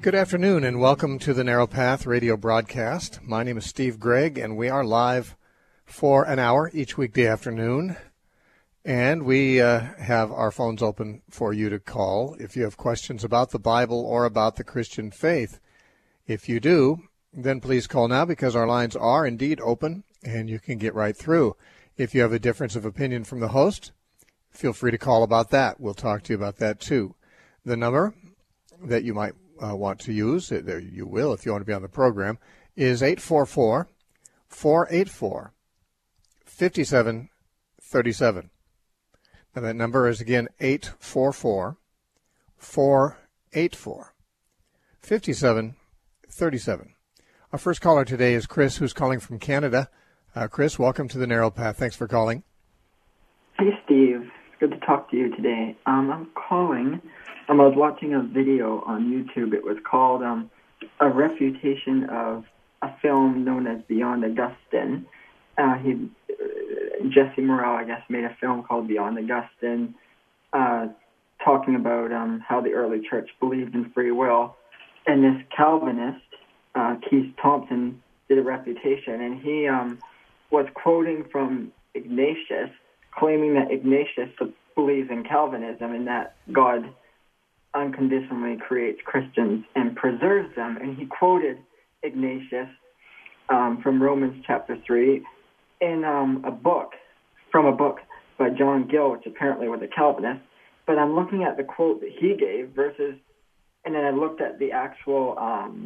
Good afternoon and welcome to the Narrow Path radio broadcast. My name is Steve Gregg and we are live for an hour each weekday afternoon. And we have our phones open for you to call if you have questions about the Bible or about the Christian faith. If you do, then please call now because our lines are indeed open and you can get right through. If you have a difference of opinion from the host, feel free to call about that. We'll talk to you about that too. The number that you might want to use, you will if you want to be on the program, is 844-484-5737. And that number is, again, 844-484-5737. Our first caller today is Chris, who's calling from Canada. Chris, welcome to the Narrow Path. Thanks for calling. Hey, Steve. Good to talk to you today. I'm calling. I was watching a video on YouTube. It was called A Refutation of a Film Known as Beyond Augustine. Jesse Morrell, I guess, made a film called Beyond Augustine, talking about how the early church believed in free will. And this Calvinist, Keith Thompson, did a refutation, and he was quoting from Ignatius, claiming that Ignatius believes in Calvinism and that God unconditionally creates Christians and preserves them. And he quoted Ignatius from Romans chapter 3 in a book by John Gill, which apparently was a Calvinist. But I'm looking at the quote that he gave versus, and then I looked at the actual,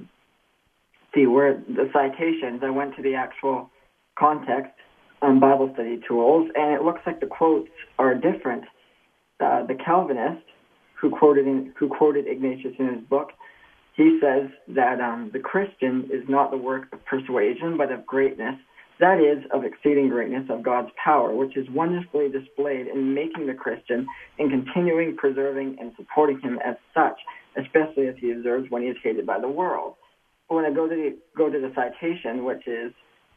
the citations. I went to the actual context on Bible study tools, and it looks like the quotes are different. The Calvinist, who quoted Ignatius in his book, he says that the Christian is not the work of persuasion, but of greatness, that is, of exceeding greatness of God's power, which is wonderfully displayed in making the Christian and continuing, preserving, and supporting him as such, especially as he observes when he is hated by the world. But when I go to the citation, which is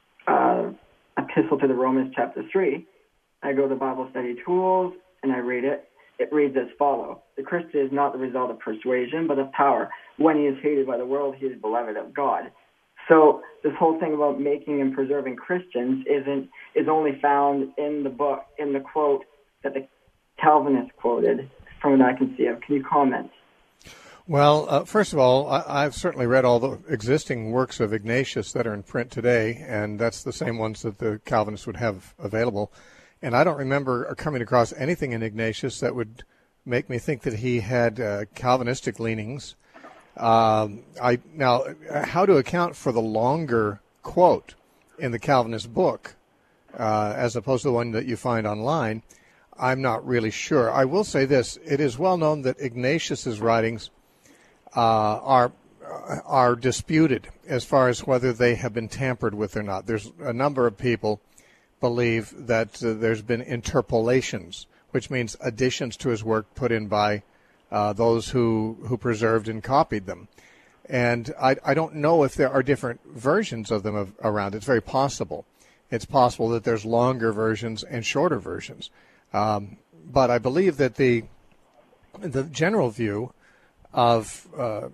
Epistle to the Romans chapter 3, I go to Bible study tools and I read it. It reads as follows: the Christian is not the result of persuasion, but of power. When he is hated by the world, he is beloved of God. So this whole thing about making and preserving Christians is only found in the book, in the quote that the Calvinist quoted, from what I can see of. Can you comment? Well, first of all, I've certainly read all the existing works of Ignatius that are in print today, and that's the same ones that the Calvinists would have available. And I don't remember coming across anything in Ignatius that would make me think that he had Calvinistic leanings. Now, how to account for the longer quote in the Calvinist book as opposed to the one that you find online, I'm not really sure. I will say this. It is well known that Ignatius's writings are disputed as far as whether they have been tampered with or not. There's a number of people believe that there's been interpolations, which means additions to his work put in by those who preserved and copied them. And I don't know if there are different versions of them around. It's very possible. It's possible that there's longer versions and shorter versions. But I believe that the general view of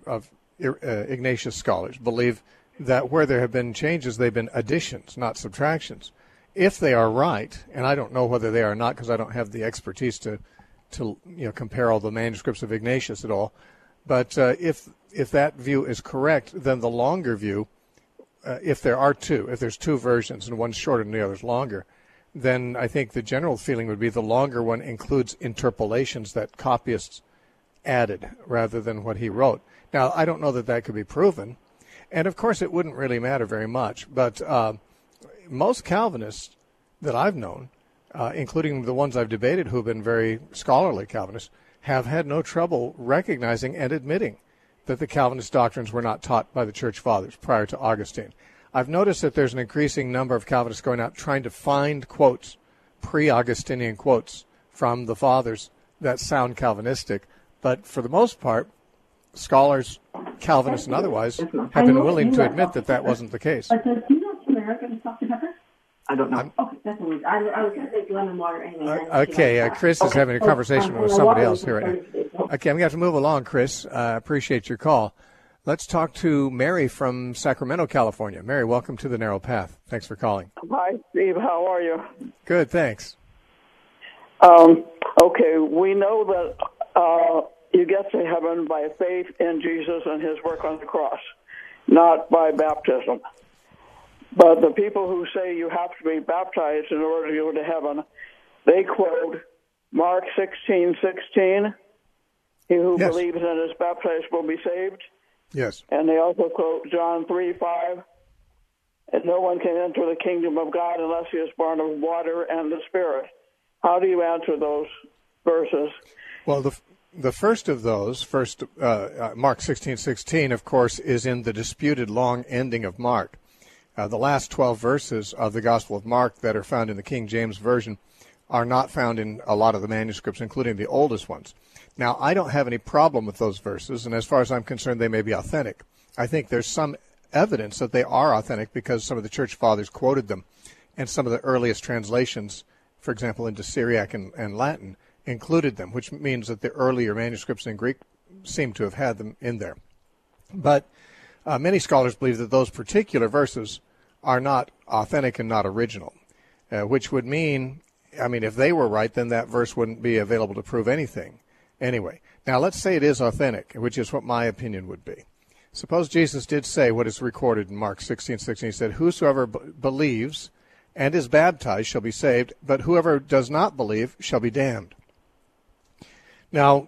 Ignatius scholars believe that where there have been changes, they've been additions, not subtractions. If they are right, and I don't know whether they are not because I don't have the expertise to compare all the manuscripts of Ignatius at all, but if that view is correct, then the longer view, if there's two versions and one's shorter and the other's longer, then I think the general feeling would be the longer one includes interpolations that copyists added rather than what he wrote. Now, I don't know that that could be proven, and of course it wouldn't really matter very much, but most Calvinists that I've known, including the ones I've debated who have been very scholarly Calvinists, have had no trouble recognizing and admitting that the Calvinist doctrines were not taught by the Church Fathers prior to Augustine. I've noticed that there's an increasing number of Calvinists going out trying to find quotes, pre-Augustinian quotes from the Fathers that sound Calvinistic, but for the most part, scholars, Calvinists and otherwise, have been willing to admit that that wasn't the case. Do you know America and Dr. Pepper? I don't know. Okay, that's weird. I was going to say lemon water anyway. Okay, Chris is having a conversation with somebody else here right now. Okay, I'm going to have to move along, Chris. I appreciate your call. Let's talk to Mary from Sacramento, California. Mary, welcome to The Narrow Path. Thanks for calling. Hi, Steve. How are you? Good, thanks. Okay, we know that you get to heaven by faith in Jesus and his work on the cross, not by baptism. But the people who say you have to be baptized in order to go to heaven, they quote Mark 16:16, he who Yes. believes and is baptized will be saved. Yes. And they also quote John 3:5, and no one can enter the kingdom of God unless he is born of water and the Spirit. How do you answer those verses? Well, the first of those, Mark 16:16, of course, is in the disputed long ending of Mark. The last 12 verses of the Gospel of Mark that are found in the King James Version are not found in a lot of the manuscripts, including the oldest ones. Now, I don't have any problem with those verses, and as far as I'm concerned, they may be authentic. I think there's some evidence that they are authentic because some of the church fathers quoted them, and some of the earliest translations, for example, into Syriac and Latin, included them, which means that the earlier manuscripts in Greek seem to have had them in there. But many scholars believe that those particular verses are not authentic and not original, which would mean, if they were right, then that verse wouldn't be available to prove anything. Anyway, now let's say it is authentic, which is what my opinion would be. Suppose Jesus did say what is recorded in Mark 16:16. He said, "Whosoever believes and is baptized shall be saved, but whoever does not believe shall be damned." Now,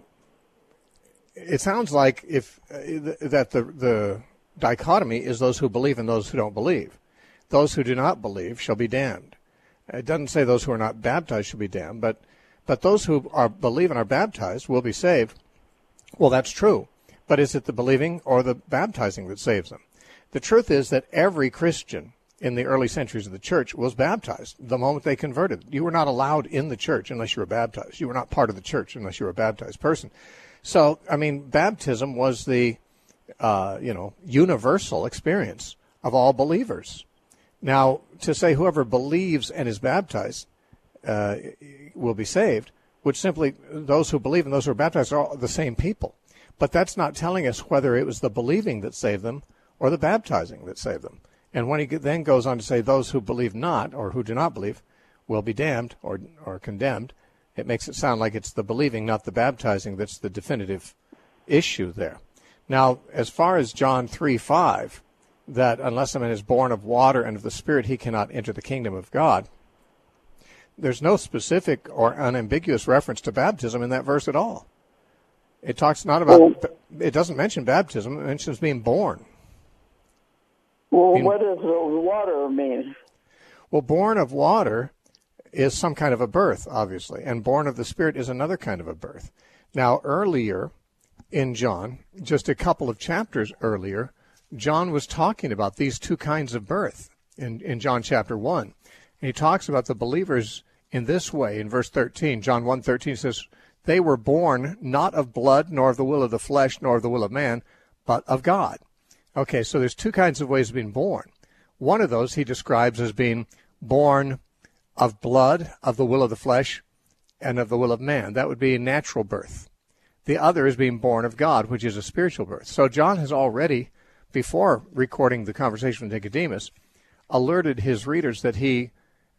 it sounds like that the dichotomy is those who believe and those who don't believe. Those who do not believe shall be damned. It doesn't say those who are not baptized shall be damned, but those who believe and are baptized will be saved. Well, that's true. But is it the believing or the baptizing that saves them? The truth is that every Christian in the early centuries of the church was baptized the moment they converted. You were not allowed in the church unless you were baptized. You were not part of the church unless you were a baptized person. So, baptism was the, universal experience of all believers. Now, to say whoever believes and is baptized will be saved, which simply those who believe and those who are baptized are all the same people. But that's not telling us whether it was the believing that saved them or the baptizing that saved them. And when he then goes on to say those who believe not or who do not believe will be damned or condemned, it makes it sound like it's the believing, not the baptizing, that's the definitive issue there. Now, as far as John 3:5, that unless a man is born of water and of the Spirit, he cannot enter the kingdom of God, there's no specific or unambiguous reference to baptism in that verse at all. It talks not about, it doesn't mention baptism, it mentions being born. Well, what does water mean? Well, born of water is some kind of a birth, obviously, and born of the Spirit is another kind of a birth. Now, earlier in John, just a couple of chapters earlier, John was talking about these two kinds of birth in John chapter 1. And he talks about the believers in this way in verse 13. John 1:13 says, "They were born not of blood, nor of the will of the flesh, nor of the will of man, but of God." Okay, so there's two kinds of ways of being born. One of those he describes as being born of blood, of the will of the flesh, and of the will of man. That would be a natural birth. The other is being born of God, which is a spiritual birth. So John has already, before recording the conversation with Nicodemus, alerted his readers that he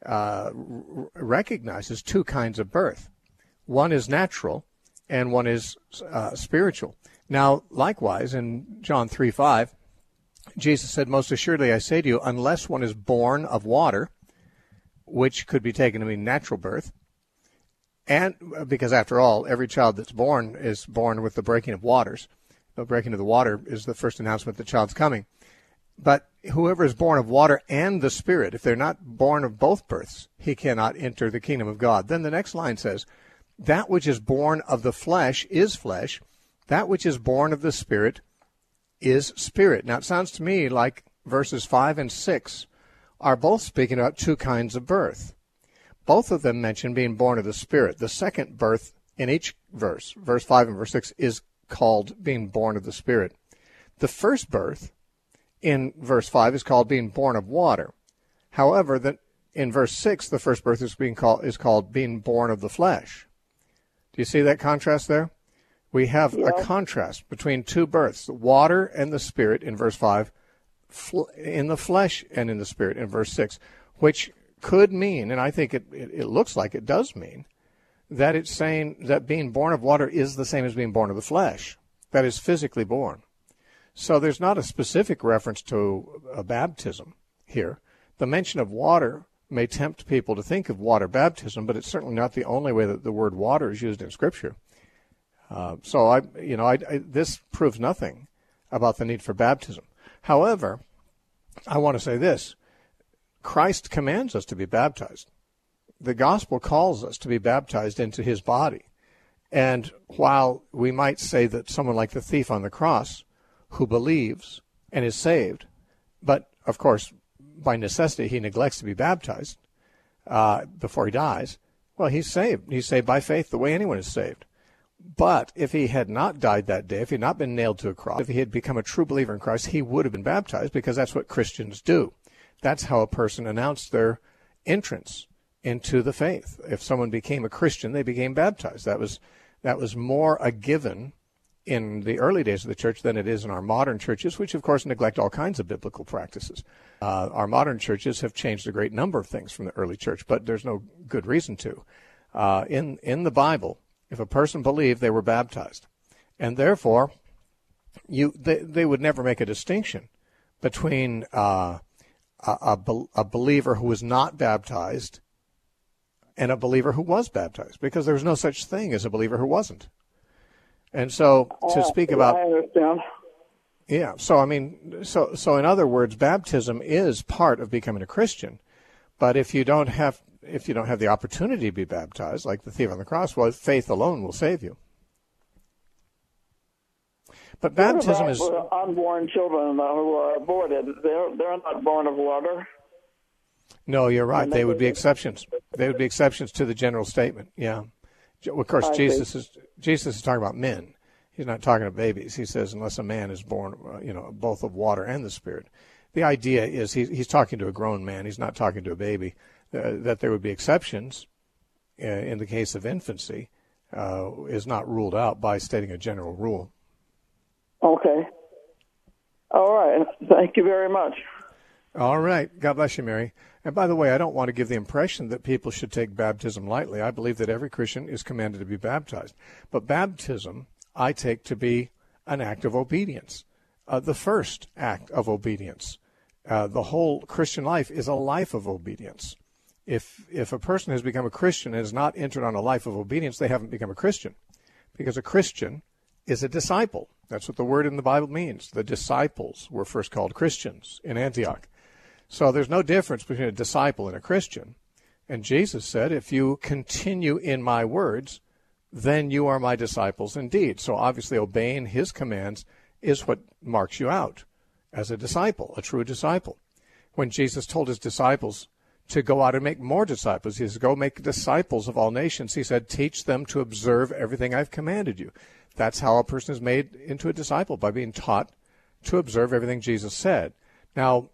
recognizes two kinds of birth. One is natural, and one is spiritual. Now, likewise, in John 3:5, Jesus said, "Most assuredly I say to you, unless one is born of water," which could be taken to mean natural birth, and because after all, every child that's born is born with the breaking of waters. The breaking of the water is the first announcement the child's coming. But whoever is born of water and the Spirit, if they're not born of both births, he cannot enter the kingdom of God. Then the next line says, "That which is born of the flesh is flesh. That which is born of the Spirit is spirit." Now, it sounds to me like verses 5 and 6 are both speaking about two kinds of birth. Both of them mention being born of the Spirit. The second birth in each verse, verse 5 and verse 6, is called being born of the Spirit. The first birth in verse 5 is called being born of water. However, in verse 6, the first birth is called being born of the flesh. Do you see that contrast there? We have a contrast between two births, the water and the Spirit in verse 5, in the flesh and in the Spirit in verse 6, which could mean, and I think it looks like it does mean, that it's saying that being born of water is the same as being born of the flesh, that is physically born. So there's not a specific reference to a baptism here. The mention of water may tempt people to think of water baptism, but it's certainly not the only way that the word water is used in Scripture. This proves nothing about the need for baptism. However, I want to say this. Christ commands us to be baptized. The gospel calls us to be baptized into his body. And while we might say that someone like the thief on the cross who believes and is saved, but of course, by necessity, he neglects to be baptized before he dies, well, he's saved. He's saved by faith the way anyone is saved. But if he had not died that day, if he had not been nailed to a cross, if he had become a true believer in Christ, he would have been baptized, because that's what Christians do. That's how a person announced their entrance into the faith. If someone became a Christian, they became baptized. That was more a given in the early days of the church than it is in our modern churches, which of course neglect all kinds of biblical practices. Our modern churches have changed a great number of things from the early church, but there's no good reason to. In the Bible, if a person believed, they were baptized. And therefore, they would never make a distinction between a believer who was not baptized and a believer who was baptized, because there was no such thing as a believer who wasn't. And so to speak about... I understand. Yeah, so in other words, baptism is part of becoming a Christian. But if you don't have the opportunity to be baptized, like the thief on the cross was, faith alone will save you. But baptism is... unborn children who are aborted, they're not born of water. No, you're right. They would be exceptions. They would be exceptions to the general statement. Yeah. Of course, Jesus is talking about men. He's not talking about babies. He says, unless a man is born, both of water and the Spirit. The idea is he's talking to a grown man. He's not talking to a baby. That there would be exceptions in the case of infancy is not ruled out by stating a general rule. Okay. All right. Thank you very much. All right. God bless you, Mary. And by the way, I don't want to give the impression that people should take baptism lightly. I believe that every Christian is commanded to be baptized. But baptism, I take to be an act of obedience, the first act of obedience. The whole Christian life is a life of obedience. If a person has become a Christian and has not entered on a life of obedience, they haven't become a Christian, because a Christian is a disciple. That's what the word in the Bible means. The disciples were first called Christians in Antioch. So there's no difference between a disciple and a Christian. And Jesus said, if you continue in my words, then you are my disciples indeed. So obviously obeying his commands is what marks you out as a disciple, a true disciple. When Jesus told his disciples to go out and make more disciples, he says, go make disciples of all nations. He said, teach them to observe everything I've commanded you. That's how a person is made into a disciple, by being taught to observe everything Jesus said. Now,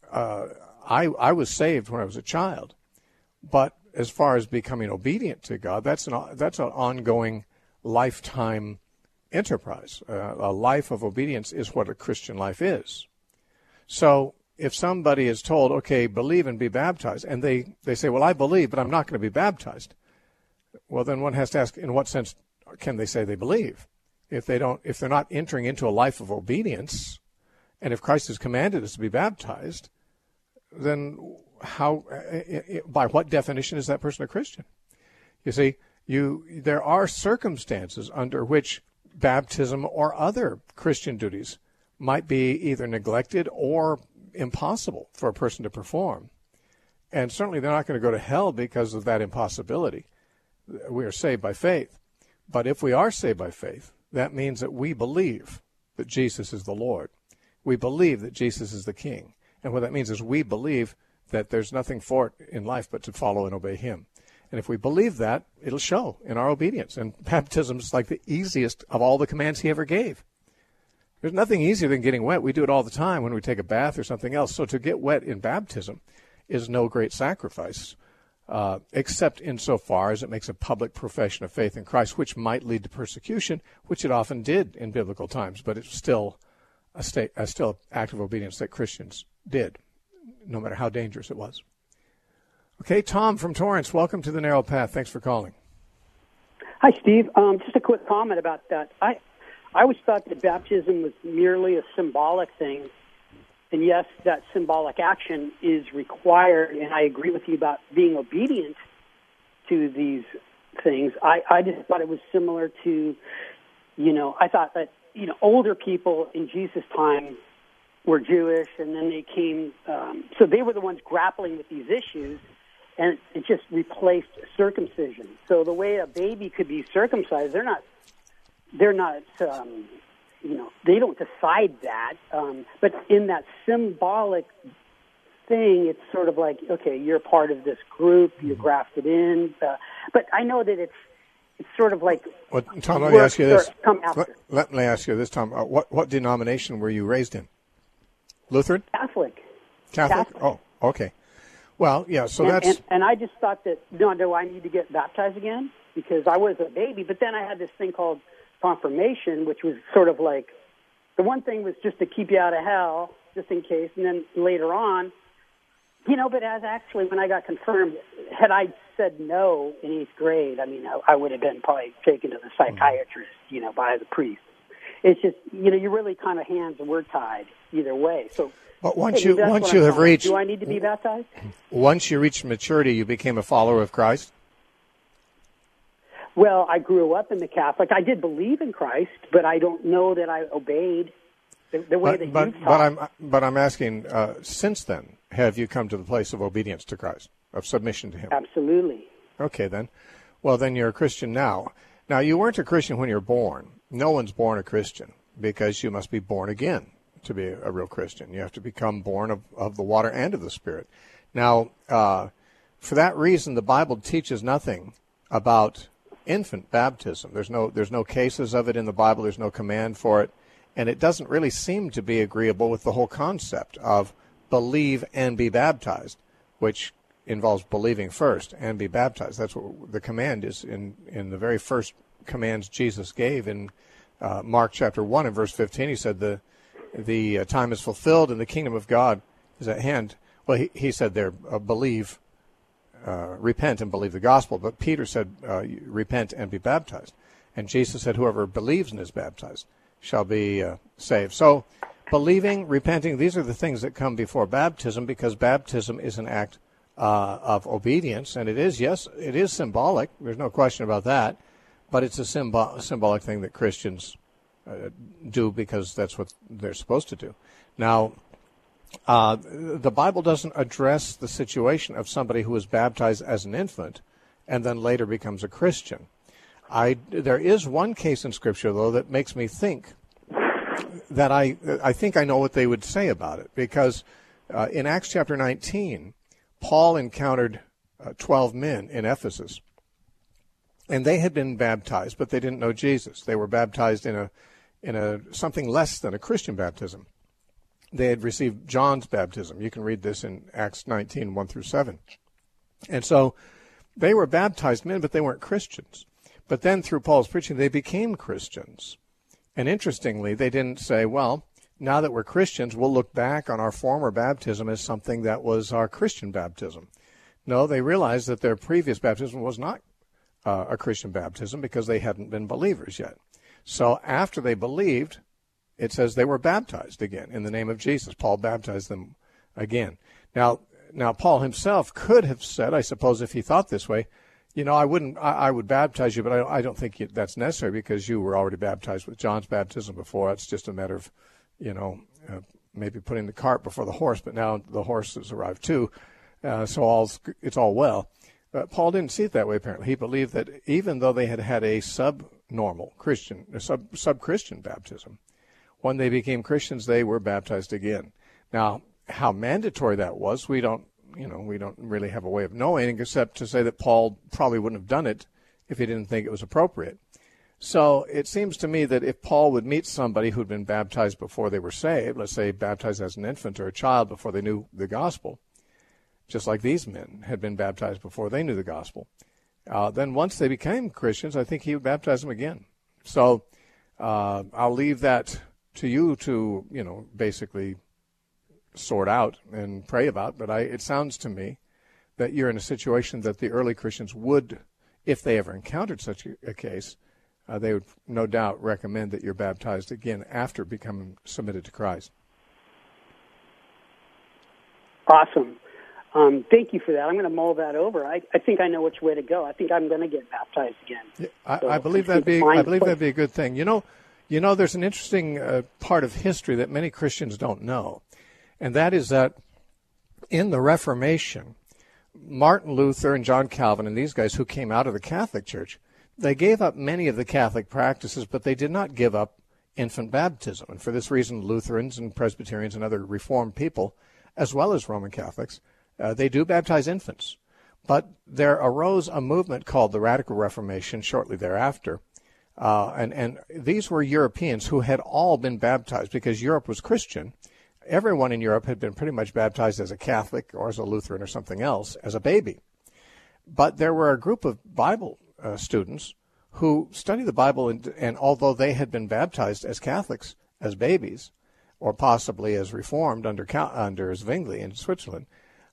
I was saved when I was a child, but as far as becoming obedient to God, that's an ongoing lifetime enterprise. A life of obedience is what a Christian life is. So if somebody is told, okay, believe and be baptized, and they say, well, I believe, but I'm not going to be baptized, well, then one has to ask, in what sense can they say they believe? If they're not entering into a life of obedience, and if Christ has commanded us to be baptized, then how, by what definition is that person a Christian? You see, there are circumstances under which baptism or other Christian duties might be either neglected or impossible for a person to perform. And certainly they're not going to go to hell because of that impossibility. We are saved by faith. But if we are saved by faith, that means that we believe that Jesus is the Lord. We believe that Jesus is the King. And what that means is we believe that there's nothing for it in life but to follow and obey him. And if we believe that, it'll show in our obedience. And baptism is like the easiest of all the commands he ever gave. There's nothing easier than getting wet. We do it all the time when we take a bath or something else. So to get wet in baptism is no great sacrifice. except insofar as it makes a public profession of faith in Christ, which might lead to persecution, which it often did in biblical times, but it's still a still act of obedience that Christians did, no matter how dangerous it was. Okay, Tom from Torrance, welcome to the Narrow Path. Thanks for calling. Hi, Steve. Just a quick comment about that. I always thought that baptism was merely a symbolic thing. And yes, that symbolic action is required, and I agree with you about being obedient to these things. I just thought it was similar to, I thought that, older people in Jesus' time were Jewish, and then they came, so they were the ones grappling with these issues, and it just replaced circumcision. So the way a baby could be circumcised, they're not they don't decide that, but in that symbolic thing, it's sort of like, okay, you're part of this group, you're grafted in, but I know that it's sort of like... Well, Tom, let me ask you this. Let me ask you this, Tom. What denomination were you raised in? Lutheran? Catholic. Oh, okay. Well, yeah, so that's... And I just thought that, do I need to get baptized again? Because I was a baby, but then I had this thing called confirmation, which was sort of like, the one thing was just to keep you out of hell, just in case, and then later on, but as actually when I got confirmed, had I said no in 8th grade, I would have been probably taken to the psychiatrist, by the priest. It's just, you really kind of hands were tied either way. So, but once you have reached, do I need to be baptized? Once you reached maturity, you became a follower of Christ? Well, I grew up in the Catholic. I did believe in Christ, but I don't know that I obeyed the way that you taught. But I'm asking, since then, have you come to the place of obedience to Christ, of submission to Him? Absolutely. Okay, then. Well, then you're a Christian now. Now, you weren't a Christian when you were born. No one's born a Christian because you must be born again to be a real Christian. You have to become born of the water and of the Spirit. Now, for that reason, the Bible teaches nothing about infant baptism. There's no cases of it in the Bible. There's no command for it. And it doesn't really seem to be agreeable with the whole concept of believe and be baptized, which involves believing first and be baptized. That's what the command is in the very first commands Jesus gave in Mark chapter 1 and verse 15. He said the time is fulfilled and the kingdom of God is at hand. Well, he said there, believe, repent and believe the gospel. But Peter said, repent and be baptized. And Jesus said, whoever believes and is baptized shall be saved. So believing, repenting, these are the things that come before baptism, because baptism is an act of obedience. And it is symbolic. There's no question about that. But it's a symbolic thing that Christians do because that's what they're supposed to do. Now, the Bible doesn't address the situation of somebody who was baptized as an infant and then later becomes a Christian. There is one case in Scripture, though, that makes me think that I think I know what they would say about it, because in Acts chapter 19, Paul encountered 12 men in Ephesus, and they had been baptized, but they didn't know Jesus. They were baptized in a something less than a Christian baptism. They had received John's baptism. You can read this in Acts 19, 1 through 7. And so they were baptized men, but they weren't Christians. But then through Paul's preaching, they became Christians. And interestingly, they didn't say, well, now that we're Christians, we'll look back on our former baptism as something that was our Christian baptism. No, they realized that their previous baptism was not a Christian baptism because they hadn't been believers yet. So after they believed, it says they were baptized again in the name of Jesus. Paul baptized them again. Now Paul himself could have said, I suppose if he thought this way, I would baptize you, but I don't think that's necessary because you were already baptized with John's baptism before. It's just a matter of, maybe putting the cart before the horse, but now the horse has arrived too. So it's all well. But Paul didn't see it that way, apparently. He believed that even though they had a sub-normal Christian, sub-Christian baptism, when they became Christians, they were baptized again. Now, how mandatory that was, we don't really have a way of knowing, except to say that Paul probably wouldn't have done it if he didn't think it was appropriate. So it seems to me that if Paul would meet somebody who'd been baptized before they were saved, let's say baptized as an infant or a child before they knew the gospel, just like these men had been baptized before they knew the gospel. Then once they became Christians, I think he would baptize them again. So I'll leave that to you to, basically sort out and pray about. But it sounds to me that you're in a situation that the early Christians would, if they ever encountered such a case, they would no doubt recommend that you're baptized again after becoming submitted to Christ. Awesome. Thank you for that. I'm going to mull that over. I think I know which way to go. I think I'm going to get baptized again. Yeah, I believe that'd be a good thing. There's an interesting part of history that many Christians don't know, and that is that in the Reformation, Martin Luther and John Calvin and these guys who came out of the Catholic Church, they gave up many of the Catholic practices, but they did not give up infant baptism. And for this reason, Lutherans and Presbyterians and other Reformed people, as well as Roman Catholics, they do baptize infants. But there arose a movement called the Radical Reformation shortly thereafter. And these were Europeans who had all been baptized because Europe was Christian. Everyone in Europe had been pretty much baptized as a Catholic or as a Lutheran or something else as a baby. But there were a group of Bible students who studied the Bible, and although they had been baptized as Catholics as babies, or possibly as Reformed under Zwingli in Switzerland,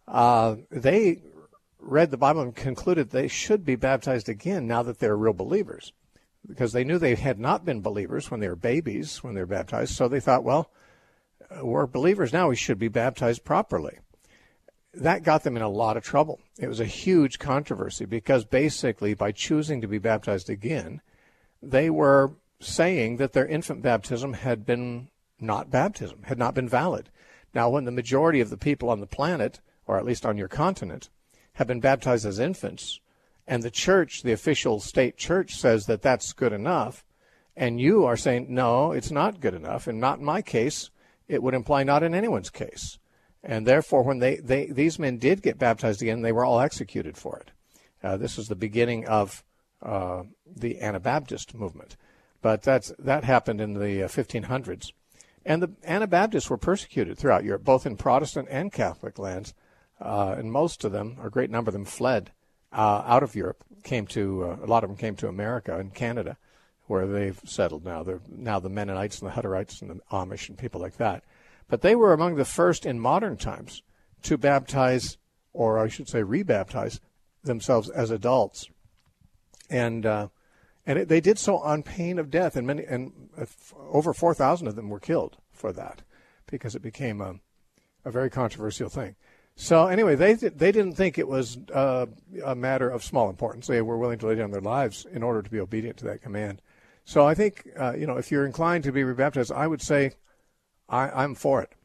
they read the Bible and concluded they should be baptized again now that they're real believers, because they knew they had not been believers when they were babies when they were baptized. So they thought, well, we're believers now, we should be baptized properly. That got them in a lot of trouble. It was a huge controversy because basically by choosing to be baptized again, they were saying that their infant baptism had not been valid. Now, when the majority of the people on the planet, or at least on your continent, have been baptized as infants, and the church, the official state church, says that that's good enough, and you are saying, no, it's not good enough, and not in my case, it would imply not in anyone's case. And therefore, when these men did get baptized again, they were all executed for it. This was the beginning of the Anabaptist movement. But that happened in the 1500s. And the Anabaptists were persecuted throughout Europe, both in Protestant and Catholic lands. And most of them, or a great number of them, fled out of Europe. A lot of them came to America and Canada, where they've settled now. They're now the Mennonites and the Hutterites and the Amish and people like that. But they were among the first in modern times to baptize, or I should say rebaptize, themselves as adults. And they did so on pain of death, and over 4,000 of them were killed for that because it became a very controversial thing. So anyway, they didn't think it was a matter of small importance. They were willing to lay down their lives in order to be obedient to that command. So I think, if you're inclined to be rebaptized, I would say I'm for it.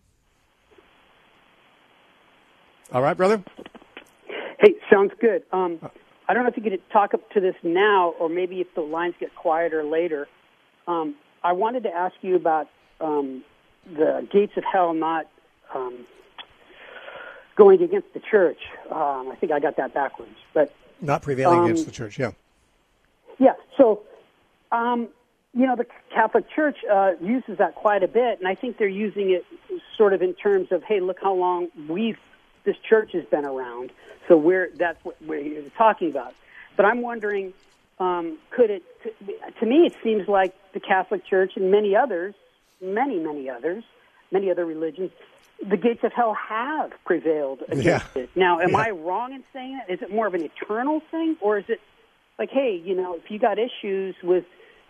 All right, brother? Hey, sounds good. I don't know if you could talk up to this now, or maybe if the lines get quieter later. I wanted to ask you about the gates of hell not going against the church. I think I got that backwards, but not prevailing against the church. Yeah. Yeah. So, the Catholic Church uses that quite a bit, and I think they're using it sort of in terms of, hey, look how long this church has been around. So that's what we're talking about. But I'm wondering, could it? To me, it seems like the Catholic Church and many others, many other religions, the gates of hell have prevailed against it. Now, am I wrong in saying that? Is it more of an eternal thing, or is it like, hey, if you got issues with,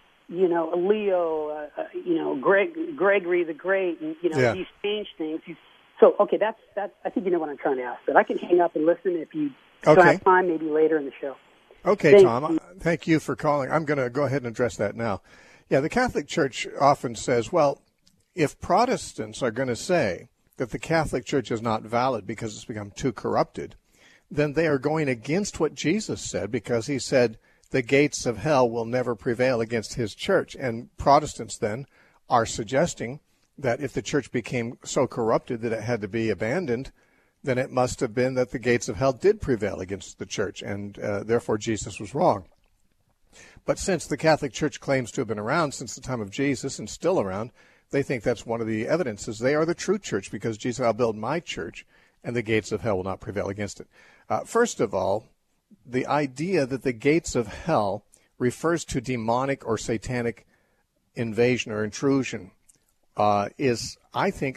Leo, Gregory the Great, and he's changed things. So, okay, that's. I think you know what I'm trying to ask. But I can hang up and listen if you don't have time, maybe later in the show. Okay, Tom. Thank you for calling. I'm going to go ahead and address that now. Yeah, the Catholic Church often says, well, if Protestants are going to say that the Catholic Church is not valid because it's become too corrupted, then they are going against what Jesus said, because he said the gates of hell will never prevail against his church. And Protestants then are suggesting that if the church became so corrupted that it had to be abandoned, then it must have been that the gates of hell did prevail against the church, and therefore Jesus was wrong. But since the Catholic Church claims to have been around since the time of Jesus and still around, they think that's one of the evidences. They are the true church, because Jesus said, I'll build my church, and the gates of hell will not prevail against it. First of all, the idea that the gates of hell refers to demonic or satanic invasion or intrusion is, I think,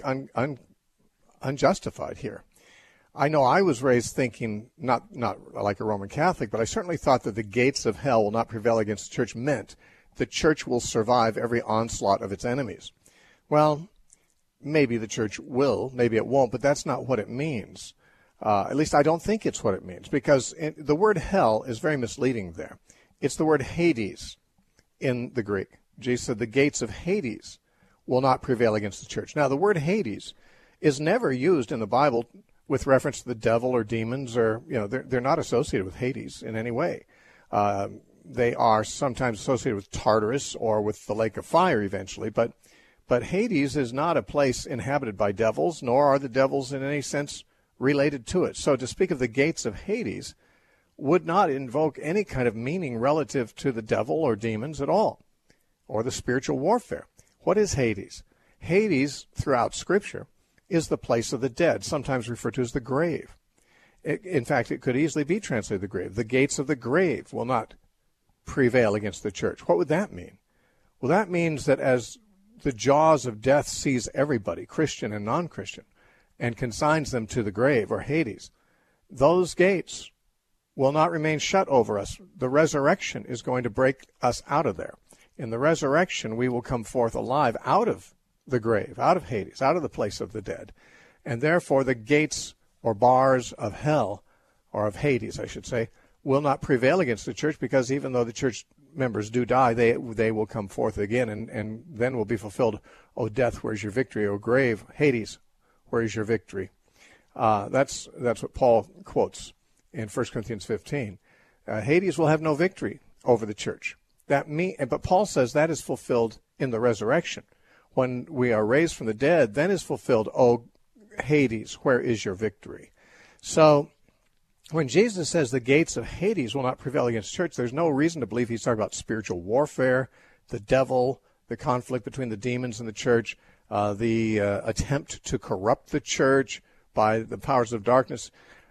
unjustified here. I know I was raised thinking, not like a Roman Catholic, but I certainly thought that the gates of hell will not prevail against the church meant the church will survive every onslaught of its enemies. Well, maybe the church will, maybe it won't, but that's not what it means. At least I don't think it's what it means, because the word hell is very misleading there. It's the word Hades in the Greek. Jesus said the gates of Hades will not prevail against the church. Now, the word Hades is never used in the Bible with reference to the devil or demons, or, they're not associated with Hades in any way. They are sometimes associated with Tartarus or with the lake of fire eventually, but Hades is not a place inhabited by devils, nor are the devils in any sense related to it. So to speak of the gates of Hades would not invoke any kind of meaning relative to the devil or demons at all, or the spiritual warfare. What is Hades? Hades, throughout Scripture, is the place of the dead, sometimes referred to as the grave. In fact, it could easily be translated the grave. The gates of the grave will not prevail against the church. What would that mean? Well, that means that as the jaws of death seize everybody, Christian and non-Christian, and consigns them to the grave or Hades, those gates will not remain shut over us. The resurrection is going to break us out of there. In the resurrection, we will come forth alive out of the grave, out of Hades, out of the place of the dead. And therefore, the gates or bars of hell, or of Hades, I should say, will not prevail against the church, because even though the church members do die, they will come forth again, and then will be fulfilled. O death, where's your victory? O grave, Hades, where is your victory? That's what Paul quotes in 1 Corinthians 15. Hades will have no victory over the church. But Paul says that is fulfilled in the resurrection. When we are raised from the dead, then is fulfilled, O Hades, where is your victory? So when Jesus says the gates of Hades will not prevail against the church, there's no reason to believe he's talking about spiritual warfare, the devil, the conflict between the demons and the church, the attempt to corrupt the church by the powers of darkness.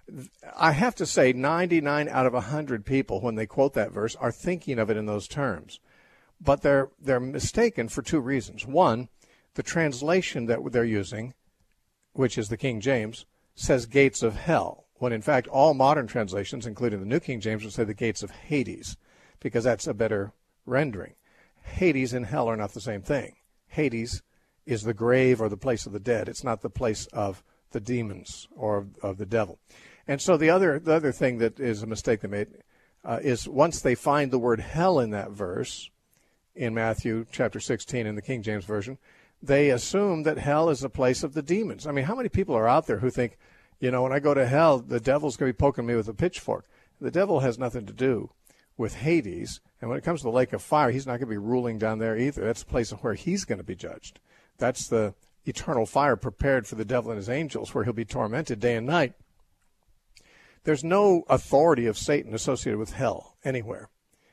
I have to say 99 out of 100 people, when they quote that verse, are thinking of it in those terms. But they're mistaken for two reasons. One, the translation that they're using, which is the King James, says gates of hell, when in fact all modern translations, including the New King James, will say the gates of Hades, because that's a better rendering. Hades and hell are not the same thing. Hades is the grave or the place of the dead. It's not the place of the demons or of the devil. And so the other thing that is a mistake they made is once they find the word hell in that verse, in Matthew chapter 16 in the King James Version, they assume that hell is a place of the demons. I mean, how many people are out there who think, when I go to hell, the devil's going to be poking me with a pitchfork? The devil has nothing to do with Hades, and when it comes to the lake of fire, he's not going to be ruling down there either. That's the place where he's going to be judged. That's the eternal fire prepared for the devil and his angels, where he'll be tormented day and night. There's no authority of Satan associated with hell anywhere.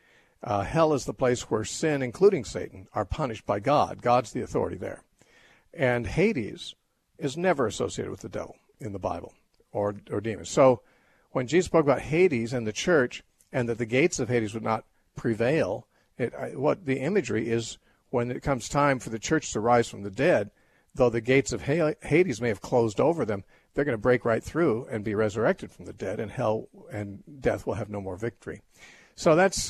Hell is the place where sin, including Satan, are punished by God. God's the authority there. And Hades is never associated with the devil in the Bible or demons. So when Jesus spoke about Hades and the church, and that the gates of Hades would not prevail, what the imagery is, when it comes time for the church to rise from the dead, though the gates of Hades may have closed over them, they're going to break right through and be resurrected from the dead, and hell and death will have no more victory. So that's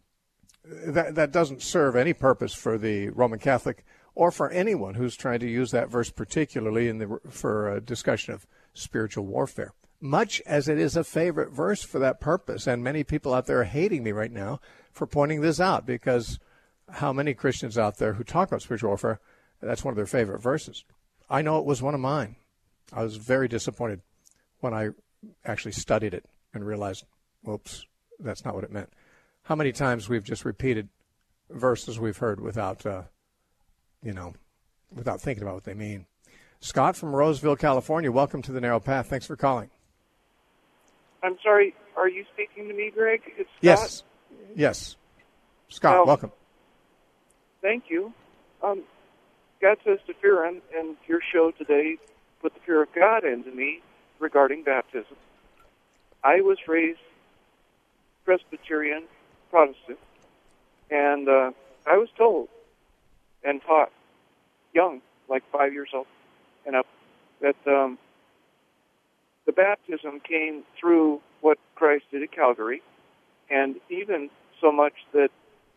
that doesn't serve any purpose for the Roman Catholic or for anyone who's trying to use that verse particularly for a discussion of spiritual warfare, much as it is a favorite verse for that purpose. And many people out there are hating me right now for pointing this out, because how many Christians out there who talk about spiritual warfare, that's one of their favorite verses. I know it was one of mine. I was very disappointed when I actually studied it and realized, whoops, that's not what it meant. How many times we've just repeated verses we've heard without thinking about what they mean. Scott from Roseville, California, welcome to the Narrow Path. Thanks for calling. I'm sorry, are you speaking to me, Greg? It's Scott? Yes. Scott, welcome. Thank you. God says to fear, and your show today put the fear of God into me. regarding baptism. I was raised Presbyterian Protestant, and I was told and taught young, like 5 years old and up, that the baptism came through what Christ did at Calvary, and even so much that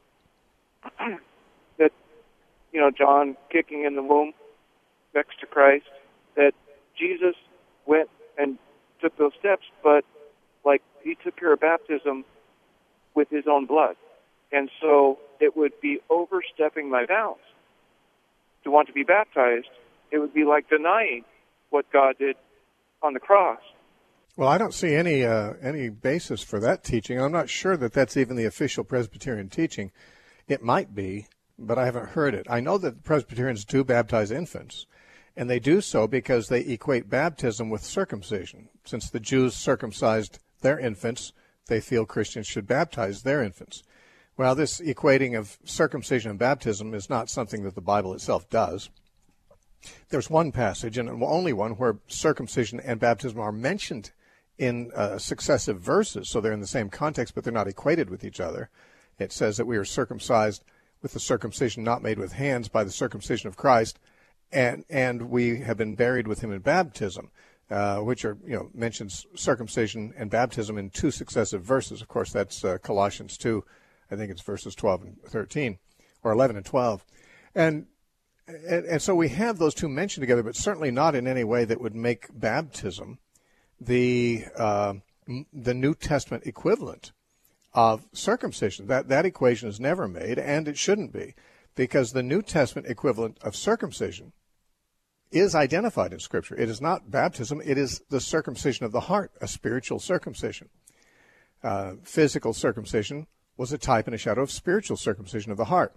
that John kicking in the womb next to Christ, that Jesus went and took those steps, but like he took care of baptism with his own blood. And so it would be overstepping my bounds to want to be baptized. It would be like denying what God did on the cross. Well, I don't see any basis for that teaching. I'm not sure that that's even the official Presbyterian teaching. It might be, but I haven't heard it. I know that Presbyterians do baptize infants, and they do so because they equate baptism with circumcision. Since the Jews circumcised their infants, they feel Christians should baptize their infants. Well, this equating of circumcision and baptism is not something that the Bible itself does. There's one passage, and only one, where circumcision and baptism are mentioned in successive verses, so they're in the same context, but they're not equated with each other. It says that we are circumcised with the circumcision not made with hands by the circumcision of Christ, and we have been buried with him in baptism, which are, mentions circumcision and baptism in two successive verses. Of course, that's Colossians 2, I think it's verses 12 and 13, or 11 and 12. And so we have those two mentioned together, but certainly not in any way that would make baptism the New Testament equivalent of circumcision. That equation is never made, and it shouldn't be, because the New Testament equivalent of circumcision is identified in Scripture. It is not baptism. It is the circumcision of the heart, a spiritual circumcision. Physical circumcision was a type and a shadow of spiritual circumcision of the heart.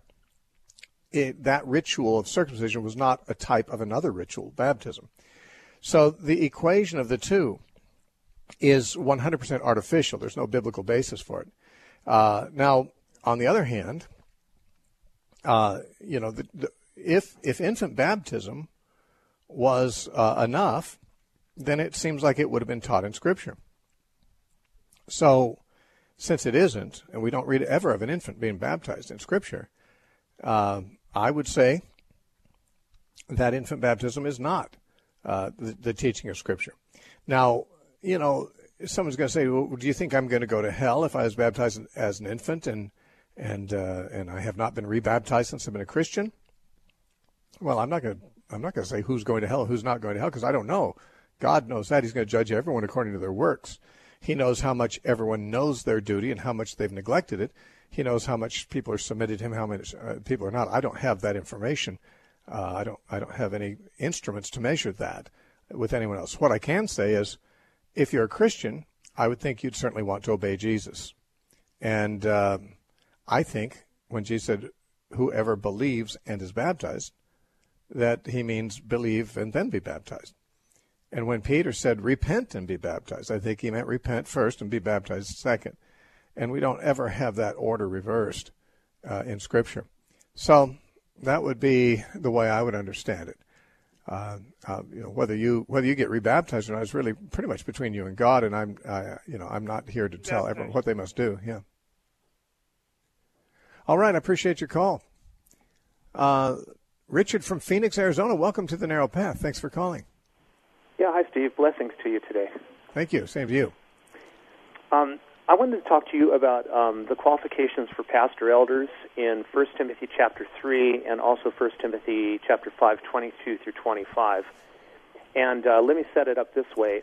That ritual of circumcision was not a type of another ritual, baptism. So the equation of the two is 100% artificial. There's no biblical basis for it. Now, on the other hand, if infant baptism was enough, then it seems like it would have been taught in Scripture. So, since it isn't, and we don't read ever of an infant being baptized in Scripture, I would say that infant baptism is not the teaching of Scripture. Now, someone's going to say, well, do you think I'm going to go to hell if I was baptized as an infant and I have not been rebaptized since I've been a Christian? Well, I'm not going to say who's going to hell, who's not going to hell, because I don't know. God knows that. He's going to judge everyone according to their works. He knows how much everyone knows their duty and how much they've neglected it. He knows how much people are submitted to him, how much people are not. I don't have that information. I don't have any instruments to measure that with anyone else. What I can say is, if you're a Christian, I would think you'd certainly want to obey Jesus. And I think when Jesus said, whoever believes and is baptized, that he means believe and then be baptized. And when Peter said, repent and be baptized, I think he meant repent first and be baptized second. And we don't ever have that order reversed in Scripture. So that would be the way I would understand it. Whether you get rebaptized or not is really pretty much between you and God, and I'm not here to tell everyone what they must do. Yeah. All right, I appreciate your call. Richard from Phoenix, Arizona, welcome to the Narrow Path. Thanks for calling. Yeah, hi, Steve. Blessings to you today. Thank you. Same to you. I wanted to talk to you about the qualifications for pastor elders in 1 Timothy chapter 3 and also 1 Timothy chapter 5, 22 through 25. And let me set it up this way.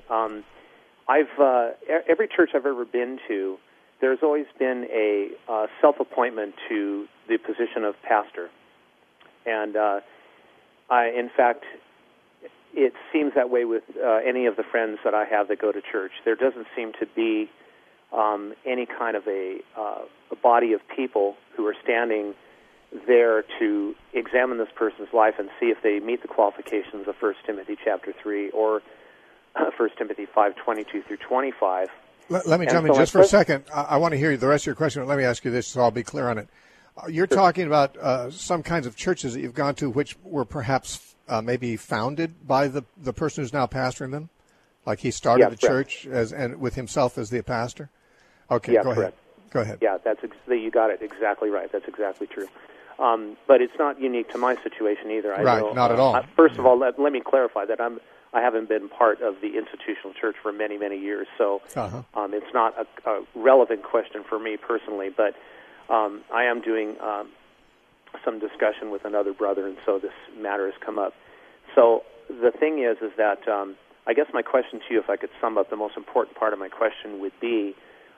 Every church I've ever been to, there's always been a self-appointment to the position of pastor. And in fact, it seems that way with any of the friends that I have that go to church. There doesn't seem to be any kind of a body of people who are standing there to examine this person's life and see if they meet the qualifications of 1 Timothy chapter 3 or 1 Timothy 5, 22 through 25. Let me jump in just for a second. I want to hear the rest of your question, but let me ask you this so I'll be clear on it. You're talking about some kinds of churches that you've gone to which were perhaps maybe founded by the person who's now pastoring them? Like he started the correct. church and with himself as the pastor? Okay, Yeah, go correct. ahead. Go ahead. Yeah, you got it exactly right. That's exactly true. But it's not unique to my situation either. Right, not at all. First of all, let me clarify that I haven't been part of the institutional church for many, many years, so it's not a relevant question for me personally, but I am doing some discussion with another brother, and so this matter has come up. So the thing is that I guess my question to you, if I could sum up the most important part of my question, would be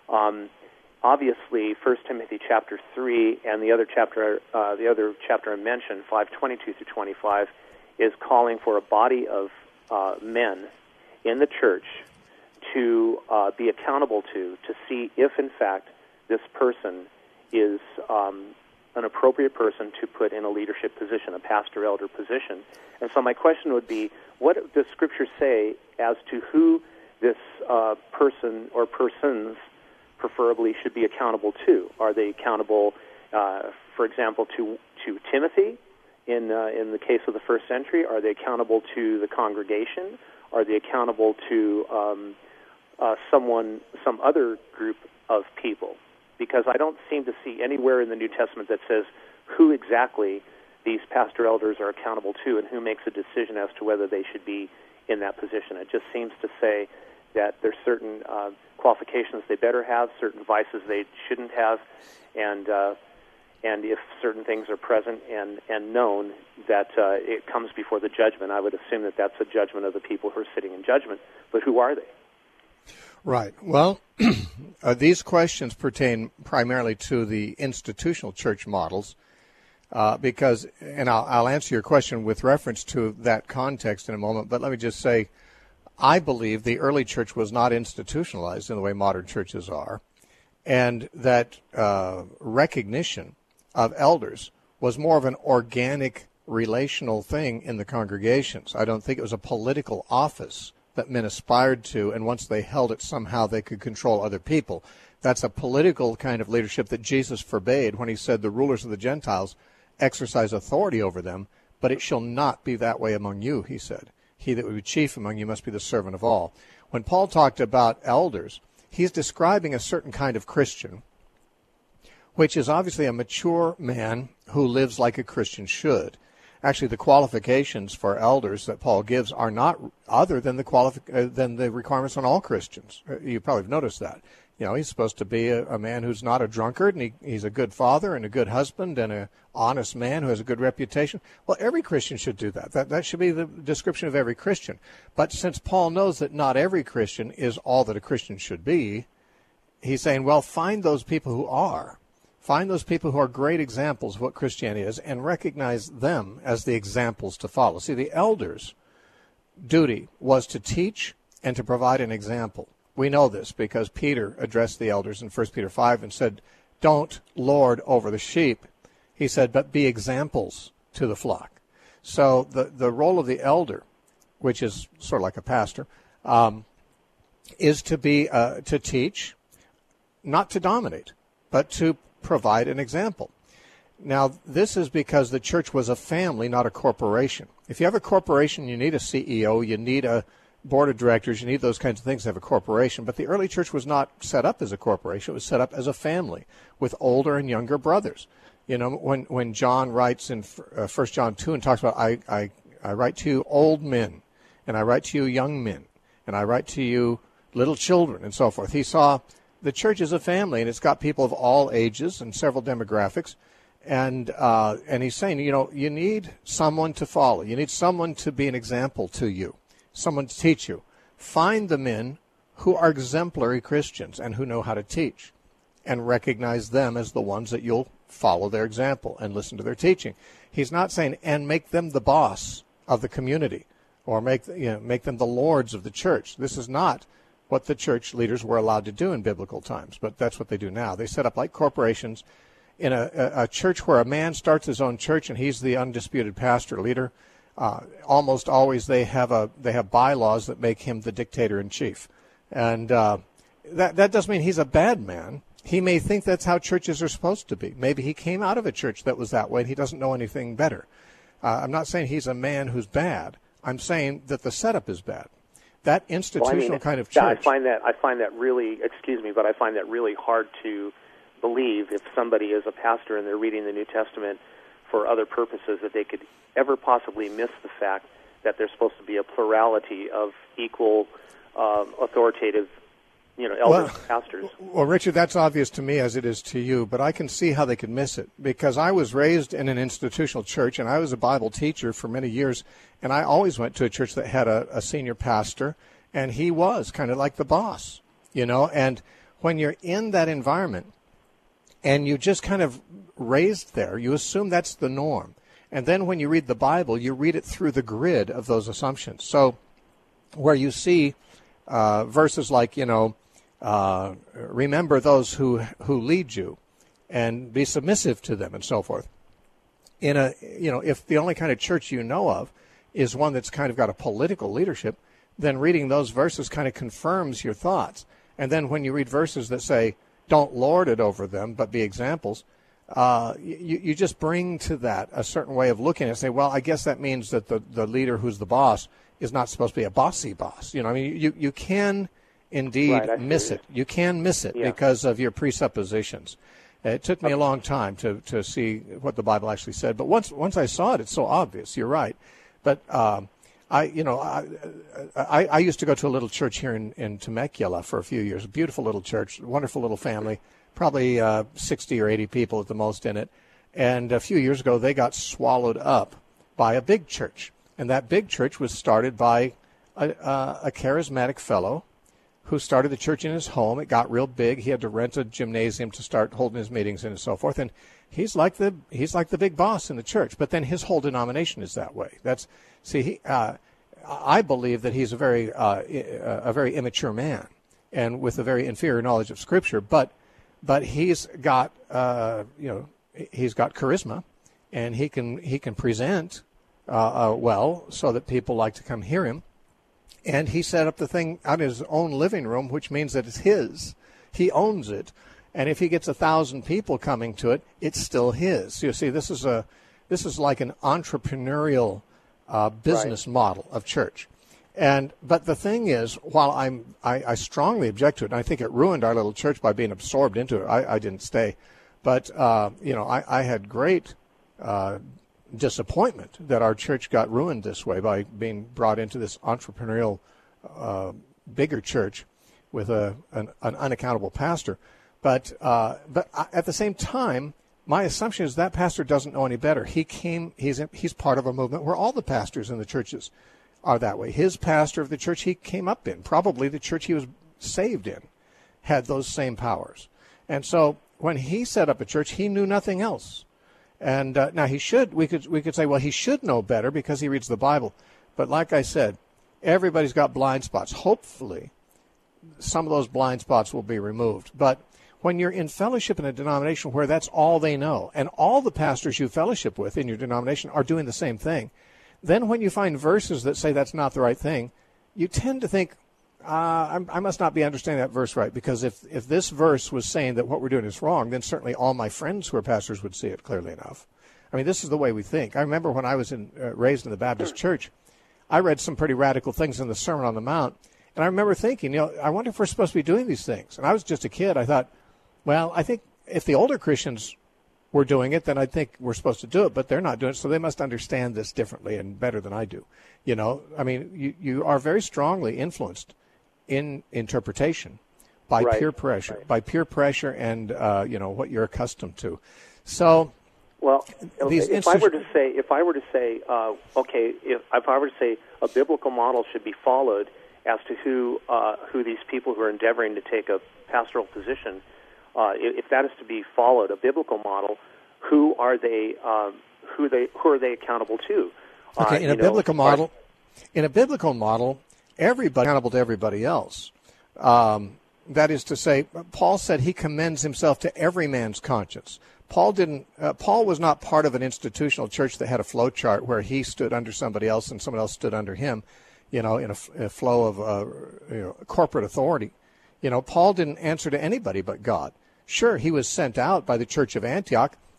obviously 1 Timothy chapter 3 and the other chapter I mentioned, 5:22 through 25, is calling for a body of men in the church to be accountable to see if, in fact, this person is an appropriate person to put in a leadership position, a pastor-elder position. And so my question would be, what does Scripture say as to who this person or persons preferably should be accountable to? Are they accountable, for example, to Timothy in the case of the first century? Are they accountable to the congregation? Are they accountable to some other group of people? Because I don't seem to see anywhere in the New Testament that says who exactly these pastor elders are accountable to and who makes a decision as to whether they should be in that position. It just seems to say that there's certain qualifications they better have, certain vices they shouldn't have, and if certain things are present and known, that it comes before the judgment. I would assume that that's a judgment of the people who are sitting in judgment. But who are they? Right. Well, these questions pertain primarily to the institutional church models because, and I'll answer your question with reference to that context in a moment, but let me just say, I believe the early church was not institutionalized in the way modern churches are, and that recognition of elders was more of an organic, relational thing in the congregations. I don't think it was a political office that men aspired to, and once they held it, somehow they could control other people. That's a political kind of leadership that Jesus forbade when he said the rulers of the Gentiles exercise authority over them, but it shall not be that way among you, he said. He that would be chief among you must be the servant of all. When Paul talked about elders, he's describing a certain kind of Christian, which is obviously a mature man who lives like a Christian should. Actually, the qualifications for elders that Paul gives are not other than the requirements on all Christians. You probably have noticed that. You know, he's supposed to be a man who's not a drunkard, and he's a good father and a good husband and an honest man who has a good reputation. Well, every Christian should do that. That should be the description of every Christian. But since Paul knows that not every Christian is all that a Christian should be, he's saying, well, find those people who are. Find those people who are great examples of what Christianity is and recognize them as the examples to follow. See, the elders' duty was to teach and to provide an example. We know this because Peter addressed the elders in 1 Peter 5 and said, don't lord over the sheep. He said, but be examples to the flock. So the role of the elder, which is sort of like a pastor, is to be to teach, not to dominate, but to provide an example. Now, this is because the church was a family, not a corporation. If you have a corporation, you need a CEO, you need a board of directors, you need those kinds of things to have a corporation. But the early church was not set up as a corporation. It was set up as a family with older and younger brothers. You know, when John writes in 1 John 2 and talks about, I write to you old men, and I write to you young men, and I write to you little children, and so forth. He saw the church is a family, and it's got people of all ages and several demographics. And he's saying, you know, you need someone to follow. You need someone to be an example to you, someone to teach you. Find the men who are exemplary Christians and who know how to teach, and recognize them as the ones that you'll follow their example and listen to their teaching. He's not saying, and make them the boss of the community or make them the lords of the church. This is not what the church leaders were allowed to do in biblical times, but that's what they do now. They set up like corporations in a church where a man starts his own church and he's the undisputed pastor leader. Almost always they have bylaws that make him the dictator in chief, and that doesn't mean he's a bad man. He may think that's how churches are supposed to be. Maybe he came out of a church that was that way and he doesn't know anything better. I'm not saying he's a man who's bad. I'm saying that the setup is bad. that institutional kind of church. I find that really, excuse me, but I find that really hard to believe if somebody is a pastor and they're reading the New Testament for other purposes that they could ever possibly miss the fact that there's supposed to be a plurality of equal authoritative, elders and pastors. Well, Richard, that's obvious to me as it is to you, but I can see how they could miss it because I was raised in an institutional church and I was a Bible teacher for many years, and I always went to a church that had a senior pastor, and he was kind of like the boss, and when you're in that environment and you just kind of raised there, you assume that's the norm. And then when you read the Bible, you read it through the grid of those assumptions. So where you see verses like, remember those who lead you and be submissive to them and so forth. If the only kind of church you know of is one that's kind of got a political leadership, then reading those verses kind of confirms your thoughts. And then when you read verses that say, don't lord it over them, but be examples, you just bring to that a certain way of looking at it and say, well, I guess that means that the leader who's the boss is not supposed to be a bossy boss. You can indeed miss it. You can miss it because of your presuppositions. It took me a long time to see what the Bible actually said, but once I saw it, it's so obvious. You're right. But I used to go to a little church here in Temecula for a few years. A beautiful little church, wonderful little family, probably 60 or 80 people at the most in it. And a few years ago, they got swallowed up by a big church. And that big church was started by a charismatic fellow who started the church in his home. It got real big. He had to rent a gymnasium to start holding his meetings in and so forth. And he's like the big boss in the church. But then his whole denomination is that way. I believe that he's a very immature man and with a very inferior knowledge of Scripture. But he's got he's got charisma, and he can present well so that people like to come hear him. And he set up the thing out in his own living room, which means that it's his. He owns it. And if he gets 1,000 people coming to it, it's still his. You see, this is like an entrepreneurial business model of church. But the thing is, while I strongly object to it, and I think it ruined our little church by being absorbed into it. I didn't stay. But, I had great disappointment that our church got ruined this way by being brought into this entrepreneurial bigger church with an unaccountable pastor. But at the same time, my assumption is that pastor doesn't know any better. He's part of a movement where all the pastors in the churches are that way. His pastor of the church he came up in, probably the church he was saved in, had those same powers. And so when he set up a church, he knew nothing else. And now we could say, well, he should know better because he reads the Bible. But like I said, everybody's got blind spots. Hopefully, some of those blind spots will be removed. But when you're in fellowship in a denomination where that's all they know, and all the pastors you fellowship with in your denomination are doing the same thing, then when you find verses that say that's not the right thing, you tend to think, I must not be understanding that verse right, because if this verse was saying that what we're doing is wrong, then certainly all my friends who are pastors would see it clearly enough. I mean, this is the way we think. I remember when I was raised in the Baptist church, I read some pretty radical things in the Sermon on the Mount, and I remember thinking, I wonder if we're supposed to be doing these things. And I was just a kid. I thought, well, I think if the older Christians were doing it, then I think we're supposed to do it, but they're not doing it, so they must understand this differently and better than I do. I mean, you are very strongly influenced in interpretation by peer pressure, and what you're accustomed to. So, well, if I were to say, a biblical model should be followed as to who these people who are endeavoring to take a pastoral position, if that is to be followed, a biblical model, who are they accountable to? Okay, in a biblical model, everybody accountable to everybody else. That is to say, Paul said he commends himself to every man's conscience. Paul was not part of an institutional church that had a flow chart where he stood under somebody else and someone else stood under him, in a flow of corporate authority. Paul didn't answer to anybody but God. Sure, he was sent out by the church of Antioch,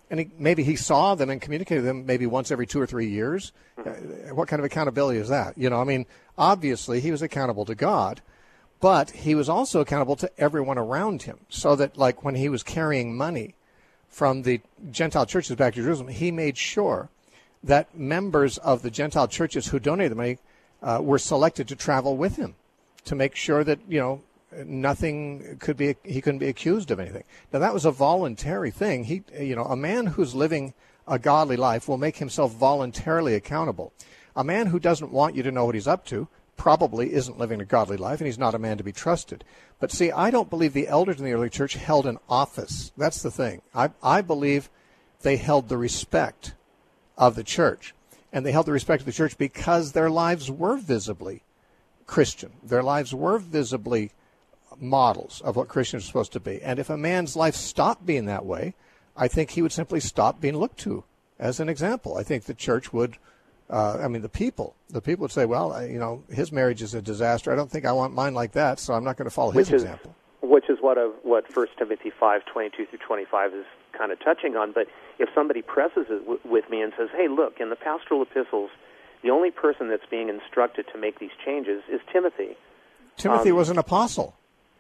And maybe he saw them and communicated with them maybe once every 2 or 3 years. What kind of accountability is that? You know, I mean, obviously he was accountable to God, but he was also accountable to everyone around him. So that, like, when he was carrying money from the Gentile churches back to Jerusalem, he made sure that members of the Gentile churches who donated the money were selected to travel with him to make sure that, you know, he couldn't be accused of anything. Now, that was a voluntary thing. A man who's living a godly life will make himself voluntarily accountable. A man who doesn't want you to know what he's up to probably isn't living a godly life, and he's not a man to be trusted. But see, I don't believe the elders in the early church held an office. That's the thing. I believe they held the respect of the church. And they held the respect of the church because their lives were visibly Christian. Their lives were visibly models of what Christians are supposed to be. And if a man's life stopped being that way, I think he would simply stop being looked to as an example. I think the church would, the people would say, well, his marriage is a disaster. I don't think I want mine like that, so I'm not going to follow his example. Which is what 1 Timothy 5:22 through 25 is kind of touching on. But if somebody presses it with me and says, hey, look, in the pastoral epistles, the only person that's being instructed to make these changes is Timothy. Timothy was an apostle.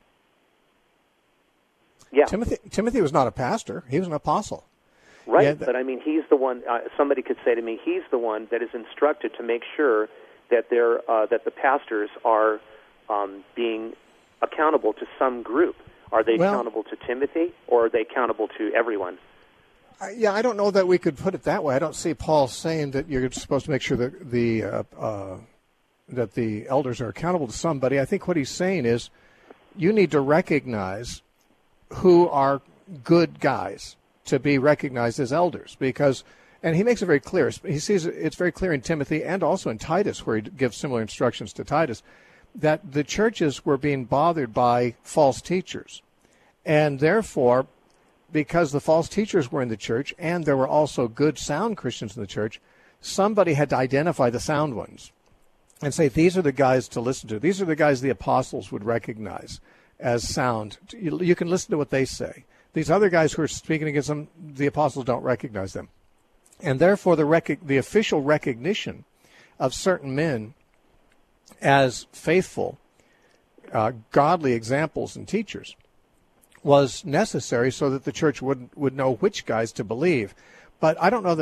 Yeah. Timothy was not a pastor. He was an apostle. Right, Yeah, but I mean, he's the one, somebody could say to me, he's the one that is instructed to make sure that that the pastors are being accountable to some group. Are they accountable to Timothy, or are they accountable to everyone? I don't know that we could put it that way. I don't see Paul saying that you're supposed to make sure that the elders are accountable to somebody. I think what he's saying is you need to recognize who are good guys to be recognized as elders, and he makes it very clear. He sees it's very clear in Timothy and also in Titus, where he gives similar instructions to Titus, that the churches were being bothered by false teachers. And therefore, because the false teachers were in the church and there were also good, sound Christians in the church, somebody had to identify the sound ones and say, these are the guys to listen to. These are the guys the apostles would recognize as sound. You can listen to what they say. These other guys who are speaking against them, the apostles don't recognize them. And therefore, the official recognition of certain men as faithful, godly examples and teachers was necessary so that the church would know which guys to believe. But I don't know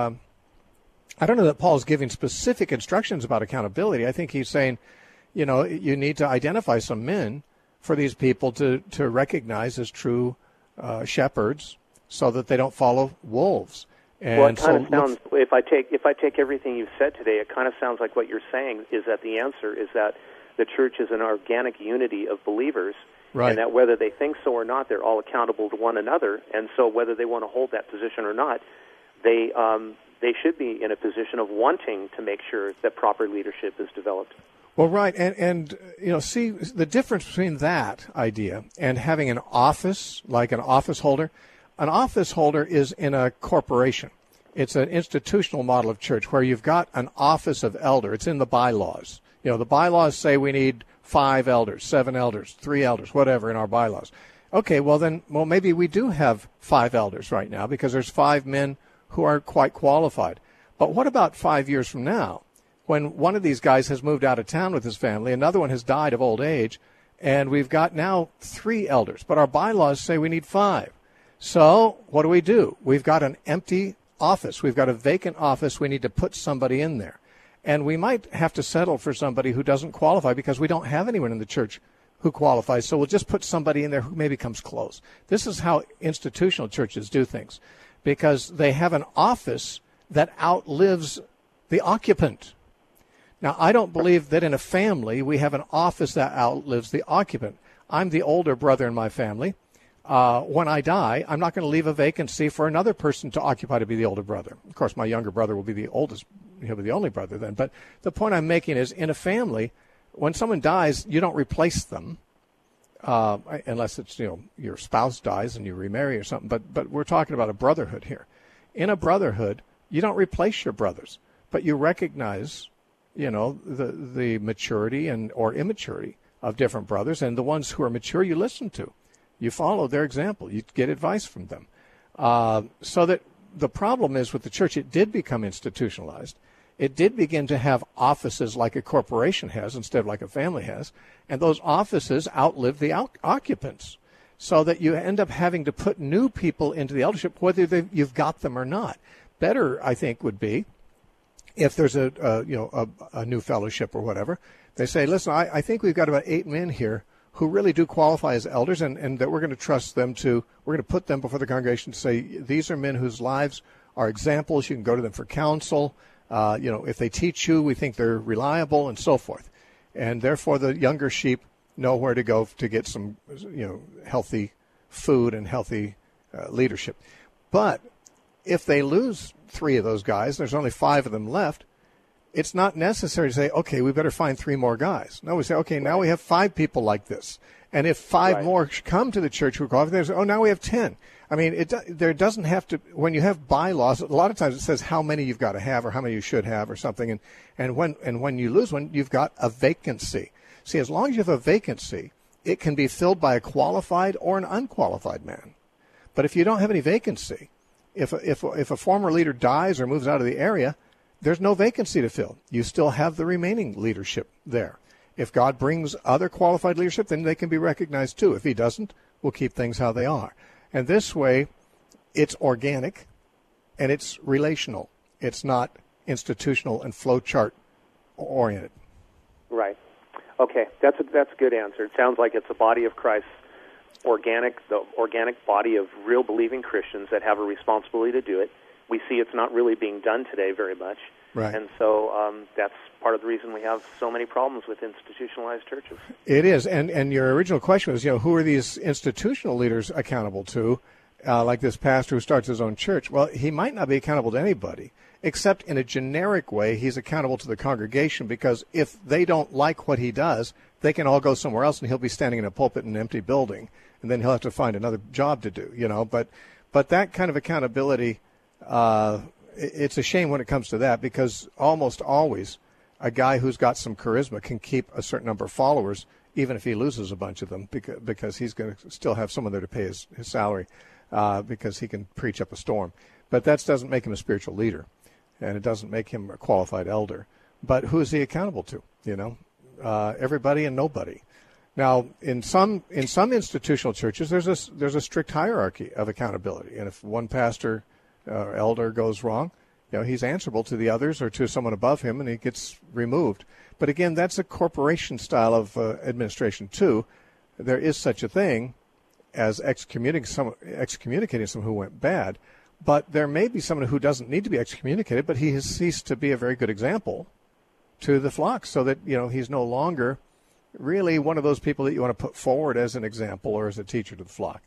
that Paul's giving specific instructions about accountability. I think he's saying, you need to identify some men for these people to recognize as true shepherds, so that they don't follow wolves. And well, it kind of sounds. If I take everything you've said today, it kind of sounds like what you're saying is that the answer is that the church is an organic unity of believers, right, and that whether they think so or not, they're all accountable to one another. And so, whether they want to hold that position or not, they should be in a position of wanting to make sure that proper leadership is developed. Well, right, and see the difference between that idea and having an office, like an office holder. An office holder is in a corporation. It's an institutional model of church where you've got an office of elder. It's in the bylaws. The bylaws say we need 5 elders, 7 elders, 3 elders, whatever in our bylaws. Okay, well maybe we do have 5 elders right now because there's 5 men who are quite qualified. But what about 5 years from now, when one of these guys has moved out of town with his family, another one has died of old age, and we've got now 3 elders, but our bylaws say we need 5. So what do? We've got an empty office. We've got a vacant office. We need to put somebody in there. And we might have to settle for somebody who doesn't qualify because we don't have anyone in the church who qualifies. So we'll just put somebody in there who maybe comes close. This is how institutional churches do things, because they have an office that outlives the occupant. Now, I don't believe that in a family we have an office that outlives the occupant. I'm the older brother in my family. When I die, I'm not going to leave a vacancy for another person to occupy to be the older brother. Of course, my younger brother will be the oldest. He'll be the only brother then. But the point I'm making is, in a family, when someone dies, you don't replace them unless it's, your spouse dies and you remarry or something. But we're talking about a brotherhood here. In a brotherhood, you don't replace your brothers, but you recognize, the maturity or immaturity of different brothers, and the ones who are mature you listen to. You follow their example. You get advice from them. So that the problem is with the church, it did become institutionalized. It did begin to have offices like a corporation has instead of like a family has, and those offices outlived the occupants, so that you end up having to put new people into the eldership, whether you've got them or not. Better, I think, would be if there's a new fellowship or whatever. They say, listen, I think we've got about 8 men here who really do qualify as elders, and that we're going to trust them we're going to put them before the congregation to say, these are men whose lives are examples. You can go to them for counsel. If they teach you, we think they're reliable, and so forth. And therefore, the younger sheep know where to go to get some, healthy food and healthy leadership. But if they lose 3 of those guys, there's only 5 of them left, it's not necessary to say, okay, we better find 3 more guys. No, we say, okay, now we have 5 people like this. And if 5 more come to the church who are qualified, now we have 10. I mean, there doesn't have to, when you have bylaws, a lot of times it says how many you've got to have or how many you should have or something. And when you lose one, you've got a vacancy. See, as long as you have a vacancy, it can be filled by a qualified or an unqualified man. But if you don't have any vacancy, if a former leader dies or moves out of the area, there's no vacancy to fill. You still have the remaining leadership there. If God brings other qualified leadership, then they can be recognized too. If he doesn't, we'll keep things how they are. And this way, it's organic and it's relational. It's not institutional and flowchart oriented. Right. Okay, that's a good answer. It sounds like it's a body of Christ, the organic body of real believing Christians that have a responsibility to do it. We see it's not really being done today very much. Right. And so that's part of the reason we have so many problems with institutionalized churches. It is. And your original question was, who are these institutional leaders accountable to, like this pastor who starts his own church? Well, he might not be accountable to anybody, except in a generic way he's accountable to the congregation, because if they don't like what he does, they can all go somewhere else and he'll be standing in a pulpit in an empty building, and then he'll have to find another job to do, But that kind of accountability, it's a shame when it comes to that, because almost always a guy who's got some charisma can keep a certain number of followers, even if he loses a bunch of them, because he's going to still have someone there to pay his salary, because he can preach up a storm. But that doesn't make him a spiritual leader, and it doesn't make him a qualified elder. But who is he accountable to? Everybody and nobody. Now, in some institutional churches, there's a strict hierarchy of accountability, and if one pastor or elder goes wrong, he's answerable to the others or to someone above him, and he gets removed. But again, that's a corporation style of administration too. There is such a thing as excommunicating someone who went bad, but there may be someone who doesn't need to be excommunicated, but he has ceased to be a very good example to the flock, so that he's no longer really one of those people that you want to put forward as an example or as a teacher to the flock.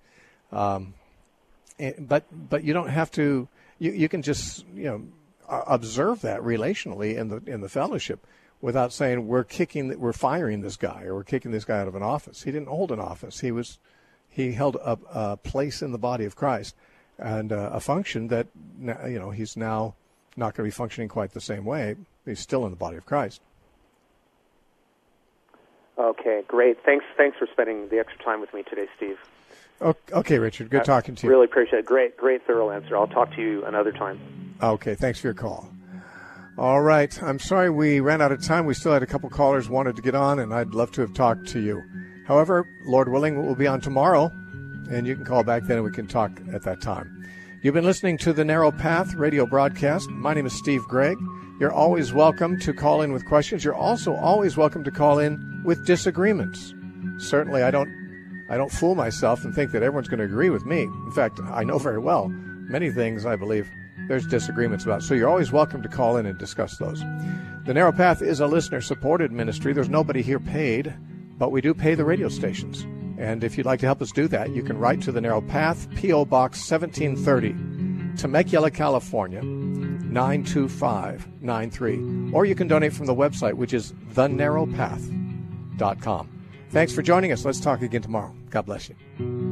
But you don't have to. You can just observe that relationally in the fellowship, without saying we're firing this guy or we're kicking this guy out of an office. He didn't hold an office. He held a place in the body of Christ and a function that he's now not going to be functioning quite the same way. He's still in the body of Christ. Okay, great. Thanks for spending the extra time with me today, Steve. Okay, Richard. Good talking to you. Really appreciate it. Great thorough answer. I'll talk to you another time. Okay, thanks for your call. All right. I'm sorry we ran out of time. We still had a couple callers wanted to get on, and I'd love to have talked to you. However, Lord willing, we'll be on tomorrow, and you can call back then and we can talk at that time. You've been listening to the Narrow Path radio broadcast. My name is Steve Gregg. You're always welcome to call in with questions. You're also always welcome to call in with disagreements. Certainly, I don't fool myself and think that everyone's going to agree with me. In fact, I know very well many things I believe there's disagreements about. So you're always welcome to call in and discuss those. The Narrow Path is a listener-supported ministry. There's nobody here paid, but we do pay the radio stations. And if you'd like to help us do that, you can write to the Narrow Path, P.O. Box 1730, Temecula, California, 92593. Or you can donate from the website, which is thenarrowpath.com. Thanks for joining us. Let's talk again tomorrow. God bless you.